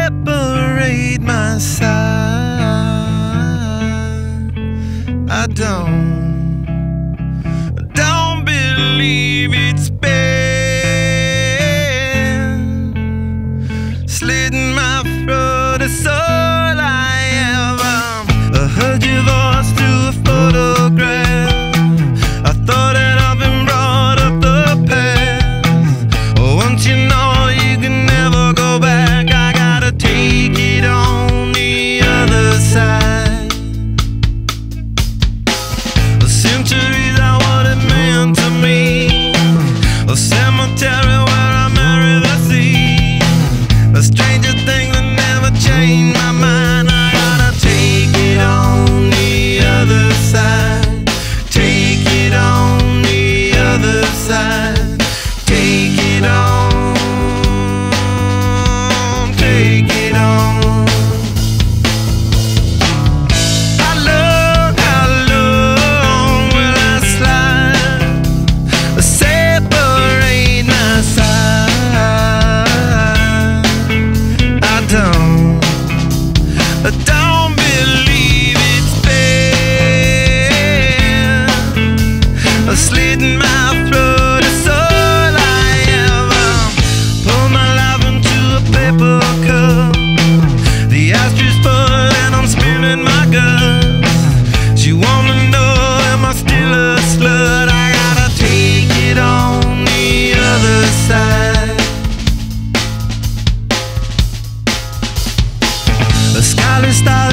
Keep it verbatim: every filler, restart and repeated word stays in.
separate my side. I don't, I don't believe it's been slitting my throat. It's all I ever. I heard your voice through a photograph. I thought that I've been brought up the past. Oh, once you know you can never go back, I gotta take it on the other side. The centuries are what it meant to me. A cemetery where I marry the sea. A stranger thing that never changed my mind. I gotta take it on the other side. Take it on the other side. Take it on. Take it on. How long, how long will I slide? Separate my side. I don't, I don't believe it's been slitting my throat. It's all I ever. Pour my life into a paper cup. The ashtray full and I'm spilling my guts. She wanna know, am I still a slut? I gotta take it on the other side. The scarlet star